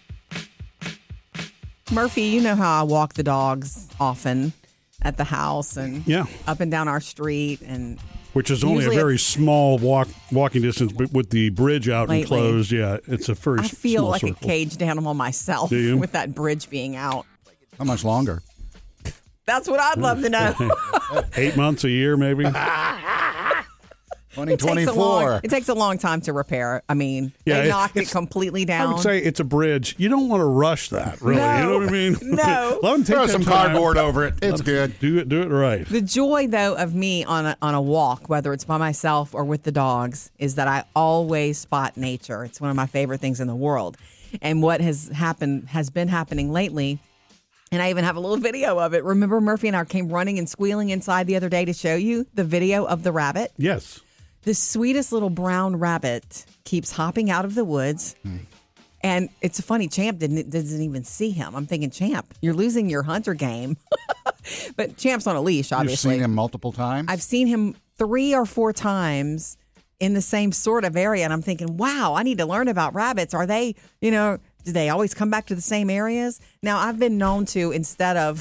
Speaker 2: Murphy, you know how I walk the dogs often at the house and
Speaker 1: Yeah.
Speaker 2: up and down our street. And
Speaker 1: Which is only
Speaker 2: Usually
Speaker 1: a very
Speaker 2: it's-
Speaker 1: small walk walking distance, but with the bridge out and
Speaker 2: Lately.
Speaker 1: closed, yeah, it's a very
Speaker 2: I
Speaker 1: s-
Speaker 2: feel
Speaker 1: small
Speaker 2: like
Speaker 1: circle.
Speaker 2: a caged animal myself
Speaker 1: Do you?
Speaker 2: with that bridge being out.
Speaker 3: How much longer?
Speaker 2: That's what I'd love to know.
Speaker 1: Eight months, a year, maybe.
Speaker 3: twenty
Speaker 2: It takes, a
Speaker 3: twenty-four.
Speaker 2: long, it takes a long time to repair. I mean,
Speaker 1: Yeah,
Speaker 2: they
Speaker 1: it-
Speaker 2: knocked it
Speaker 1: it's-
Speaker 2: completely
Speaker 1: I
Speaker 2: down.
Speaker 1: would say it's a bridge. You don't want to rush that, really.
Speaker 2: No.
Speaker 1: You know what I mean?
Speaker 2: No.
Speaker 1: Let them take
Speaker 3: Throw
Speaker 1: their
Speaker 3: some
Speaker 1: time.
Speaker 3: cardboard over it.
Speaker 1: Let
Speaker 3: It's
Speaker 1: 'em
Speaker 3: good.
Speaker 1: Do it. Do it right.
Speaker 2: The joy, though, of me on a, on a walk, whether it's by myself or with the dogs, is that I always spot nature. It's one of my favorite things in the world. And what has happened has been happening lately, and I even have a little video of it. Remember, Murphy and I came running and squealing inside the other day to show you the video of the rabbit?
Speaker 1: Yes.
Speaker 2: The sweetest little brown rabbit keeps hopping out of the woods. And it's funny, Champ didn't doesn't even see him. I'm thinking, Champ, you're losing your hunter game. But Champ's on a leash,
Speaker 3: You've
Speaker 2: obviously.
Speaker 3: seen him multiple times?
Speaker 2: I've seen him three or four times in the same sort of area. And I'm thinking, wow, I need to learn about rabbits. Are they, you know, do they always come back to the same areas? Now, I've been known to, instead of,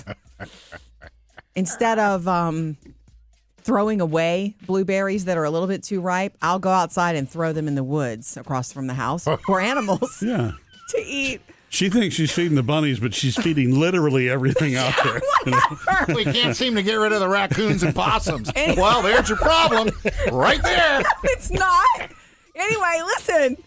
Speaker 2: instead of um, throwing away blueberries that are a little bit too ripe, I'll go outside and throw them in the woods across from the house for animals
Speaker 1: Yeah.
Speaker 2: to eat.
Speaker 1: She thinks she's feeding the bunnies, but she's feeding literally everything out there. You know?
Speaker 3: We can't seem to get rid of the raccoons and possums. Well, there's your problem right there.
Speaker 2: It's not. Anyway, listen.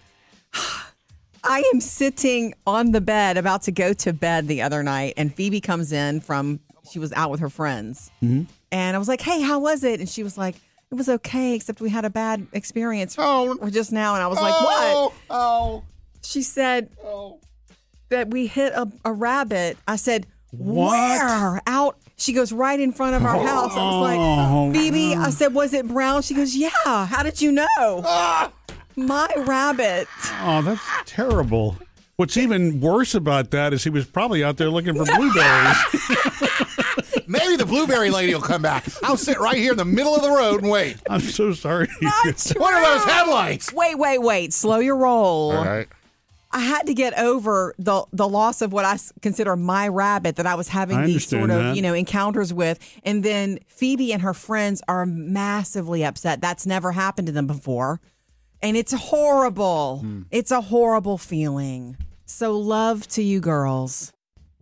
Speaker 2: I am sitting on the bed about to go to bed the other night, and Phoebe comes in from, she was out with her friends. Mm-hmm. And I was like, hey, how was it? And she was like, it was okay, except we had a bad experience
Speaker 3: Oh.
Speaker 2: for just now. And I was like,
Speaker 3: oh,
Speaker 2: what?
Speaker 3: Oh,
Speaker 2: She said
Speaker 3: oh.
Speaker 2: that we hit a, a rabbit. I said,
Speaker 1: What?
Speaker 2: where? Out. She goes, right in front of our house. I was
Speaker 1: Oh,
Speaker 2: like, Phoebe, I said, was it brown? She goes, yeah. How did you know?
Speaker 3: Ah.
Speaker 2: My rabbit.
Speaker 1: Oh, that's terrible. What's even worse about that is he was probably out there looking for blueberries.
Speaker 3: Maybe the blueberry lady will come back. I'll sit right here in the middle of the road and wait.
Speaker 1: I'm so sorry.
Speaker 2: Not true.
Speaker 3: What are those headlights?
Speaker 2: Wait, wait, wait. Slow your roll.
Speaker 3: All right.
Speaker 2: I had to get over the the loss of what I s- consider my rabbit that I was having
Speaker 1: I
Speaker 2: these sort
Speaker 1: understand
Speaker 2: of,
Speaker 1: that.
Speaker 2: you know, encounters with. And then Phoebe and her friends are massively upset. That's never happened to them before. And it's horrible.
Speaker 1: Hmm.
Speaker 2: It's a horrible feeling. So love to you girls.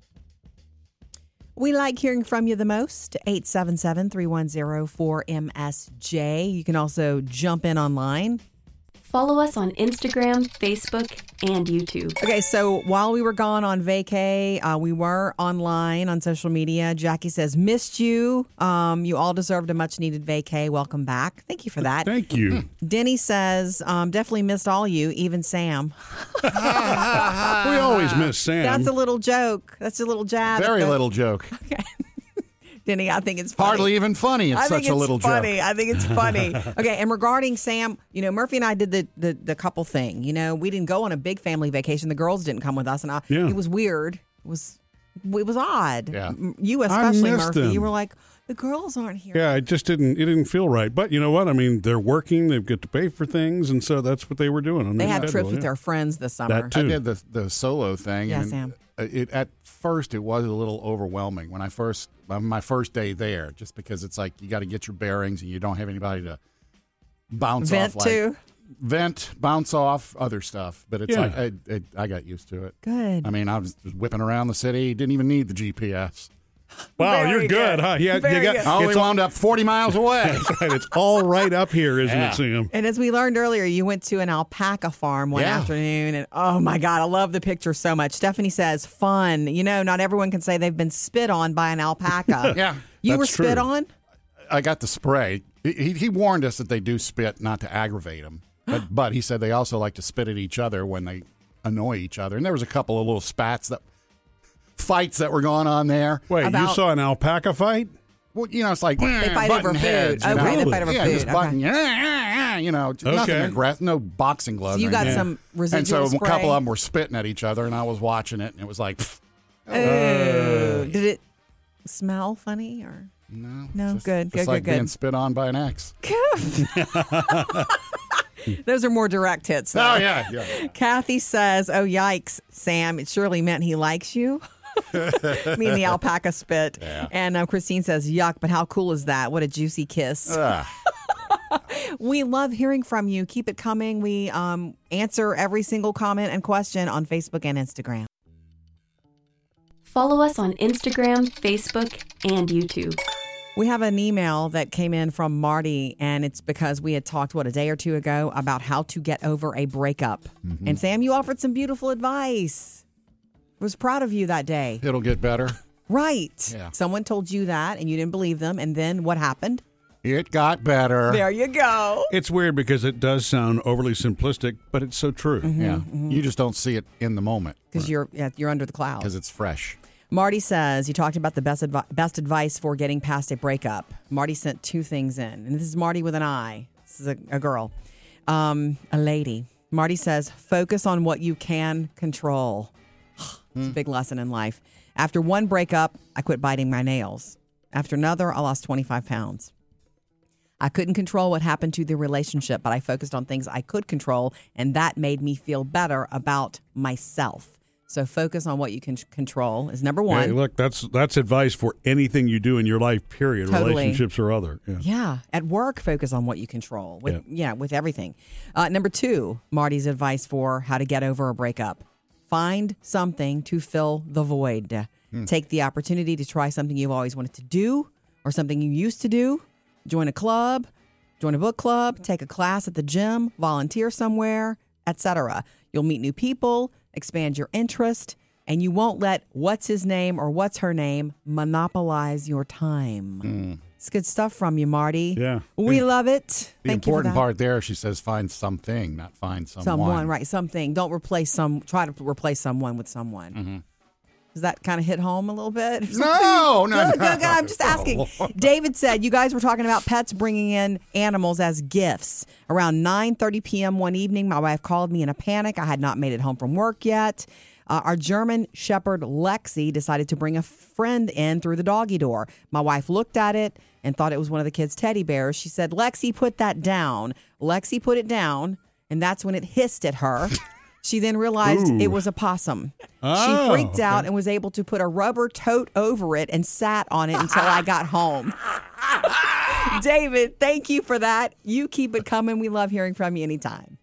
Speaker 2: We like hearing from you the most. eight seven seven, three one zero, four M S J. You can also jump in online.
Speaker 5: Follow us on Instagram, Facebook, and YouTube.
Speaker 2: Okay, so while we were gone on vacay, uh, we were online on social media. Jackie says, missed you. Um, you all deserved a much needed vacay. Welcome back. Thank you for that.
Speaker 1: Thank you.
Speaker 2: Denny says, um, definitely missed all you, even Sam.
Speaker 1: We always miss Sam.
Speaker 2: That's a little joke. That's a little jab. at
Speaker 3: Very
Speaker 2: the-
Speaker 3: little joke.
Speaker 2: Denny, I think it's funny.
Speaker 3: Hardly even funny. It's
Speaker 2: I
Speaker 3: such
Speaker 2: think
Speaker 3: a
Speaker 2: it's
Speaker 3: little
Speaker 2: funny.
Speaker 3: joke.
Speaker 2: I think it's funny. Okay, and regarding Sam, you know, Murphy and I did the, the the couple thing. You know, we didn't go on a big family vacation. The girls didn't come with us, and I,
Speaker 1: Yeah.
Speaker 2: it was weird. It was it was odd.
Speaker 3: Yeah.
Speaker 2: M- You especially,
Speaker 1: missed
Speaker 2: Murphy.
Speaker 1: them.
Speaker 2: You were like, the girls aren't here.
Speaker 1: Yeah, it just didn't. It didn't feel right. But you know what? I mean, they're working. They get to pay for things, and so that's what they were doing. On
Speaker 2: They
Speaker 1: their
Speaker 2: had
Speaker 1: schedule,
Speaker 2: trips with
Speaker 1: yeah.
Speaker 2: their friends this summer.
Speaker 1: That too.
Speaker 3: I did the the solo thing.
Speaker 2: Yeah,
Speaker 3: and
Speaker 2: Sam.
Speaker 3: It at first it was a little overwhelming when I first uh, my first day there, just because it's like you got to get your bearings and you don't have anybody to bounce
Speaker 2: Vent
Speaker 3: off. Like,
Speaker 2: to.
Speaker 3: vent, bounce off, other stuff. But it's
Speaker 1: Yeah.
Speaker 3: like I, I, I got used to it.
Speaker 2: Good.
Speaker 3: I mean, I was just whipping around the city. Didn't even need the G P S.
Speaker 1: Wow,
Speaker 2: Very
Speaker 1: you're good,
Speaker 2: good.
Speaker 1: huh? Yeah,
Speaker 2: Very
Speaker 1: you got,
Speaker 2: good.
Speaker 3: I only
Speaker 1: it's all,
Speaker 3: wound up forty miles away.
Speaker 1: that's right. It's all right up here, isn't
Speaker 3: Yeah.
Speaker 1: it, Sam?
Speaker 2: And as we learned earlier, you went to an alpaca farm one
Speaker 3: Yeah.
Speaker 2: afternoon, and oh my God, I love the picture so much. Stephanie says, fun. You know, not everyone can say they've been spit on by an alpaca.
Speaker 3: Yeah,
Speaker 2: You were
Speaker 1: that's
Speaker 2: spit
Speaker 1: true.
Speaker 2: on?
Speaker 3: I got the spray. He, he warned us that they do spit not to aggravate them. But, but he said they also like to spit at each other when they annoy each other. And there was a couple of little spats that fights that were going on there.
Speaker 1: Wait, you
Speaker 2: About-
Speaker 1: saw an alpaca fight?
Speaker 3: Well, you know, it's like
Speaker 2: They fight over
Speaker 3: button
Speaker 2: food.
Speaker 3: heads, you
Speaker 2: Okay,
Speaker 3: know?
Speaker 2: they fight over
Speaker 3: yeah,
Speaker 2: food.
Speaker 3: just
Speaker 2: Okay.
Speaker 3: button, yeah, yeah, yeah, you know, just nothing
Speaker 1: Okay.
Speaker 3: aggressive, no boxing gloves.
Speaker 2: So you
Speaker 3: or
Speaker 2: got
Speaker 3: anything.
Speaker 2: some residual
Speaker 3: And so
Speaker 2: spray?
Speaker 3: a couple of them were spitting at each other, and I was watching it, and it was like, pfft,
Speaker 2: Oh. Did it smell funny or?
Speaker 3: no,
Speaker 2: No,
Speaker 3: just,
Speaker 2: good,
Speaker 3: just
Speaker 2: good,
Speaker 3: like
Speaker 2: good,
Speaker 3: being
Speaker 2: good.
Speaker 3: spit on by an ex.
Speaker 2: Those are more direct hits. Though.
Speaker 3: Oh yeah, yeah.
Speaker 2: Kathy says, oh, yikes, Sam. It surely meant he likes you. Me and the alpaca spit.
Speaker 3: Yeah.
Speaker 2: And uh, Christine says, yuck, but how cool is that? What a juicy kiss.
Speaker 3: Ugh.
Speaker 2: We love hearing from you. Keep it coming. We um, answer every single comment and question on Facebook and Instagram.
Speaker 5: Follow us on Instagram, Facebook, and YouTube.
Speaker 2: We have an email that came in from Marty, and it's because we had talked, what, a day or two ago about how to get over a breakup. Mm-hmm. And Sam, you offered some beautiful advice. I was proud of you that day.
Speaker 3: It'll get better.
Speaker 2: Right.
Speaker 3: Yeah.
Speaker 2: Someone told you that, and you didn't believe them. And then what happened?
Speaker 3: It got better.
Speaker 2: There you go.
Speaker 1: It's weird because it does sound overly simplistic, but it's so true.
Speaker 2: Mm-hmm,
Speaker 3: yeah.
Speaker 2: mm-hmm.
Speaker 3: You just don't see it in the moment.
Speaker 2: Because right. you're, yeah, you're under the cloud.
Speaker 3: Because it's fresh.
Speaker 2: Marty says, you talked about the best, advi- best advice for getting past a breakup. Marty sent two things in. And this is Marty with an I. This is a, a girl, um, a lady. Marty says, focus on what you can control. It's a big lesson in life. After one breakup, I quit biting my nails. After another, I lost twenty-five pounds. I couldn't control what happened to the relationship, but I focused on things I could control, and that made me feel better about myself. So focus on what you can control is number one.
Speaker 1: Hey, look, that's that's advice for anything you do in your life, period,
Speaker 2: Totally.
Speaker 1: Relationships or other. Yeah.
Speaker 2: yeah. At work, focus on what you control. With,
Speaker 1: Yeah.
Speaker 2: yeah, with everything. Uh, number two, Marty's advice for how to get over a breakup. Find something to fill the void. Hmm. Take the opportunity to try something you've always wanted to do or something you used to do. Join a club, join a book club, take a class at the gym, volunteer somewhere, et cetera. You'll meet new people, expand your interest, and you won't let what's his name or what's her name monopolize your time.
Speaker 3: Mm.
Speaker 2: It's good stuff from you, Marty.
Speaker 1: Yeah.
Speaker 2: We
Speaker 3: The-
Speaker 2: love it.
Speaker 3: The
Speaker 2: Thank you for
Speaker 3: important
Speaker 2: that.
Speaker 3: part there, she says, find something, not find someone.
Speaker 2: Someone, right? Something. Don't replace some. Try to replace someone with someone.
Speaker 3: Mm-hmm.
Speaker 2: Does that kind of hit home a little bit?
Speaker 3: No, no,
Speaker 2: Good,
Speaker 3: no.
Speaker 2: good, good. I'm just asking. David said you guys were talking about pets bringing in animals as gifts. Around nine thirty p.m. one evening, my wife called me in a panic. I had not made it home from work yet. Uh, our German Shepherd, Lexi, decided to bring a friend in through the doggy door. My wife looked at it and thought it was one of the kids' teddy bears. She said, Lexi, put that down. Lexi put it down, and that's when it hissed at her. She then realized
Speaker 1: Ooh.
Speaker 2: it was a possum.
Speaker 1: Oh,
Speaker 2: she freaked
Speaker 1: okay.
Speaker 2: out and was able to put a rubber tote over it and sat on it until I got home. David, thank you for that. You keep it coming. We love hearing from you anytime.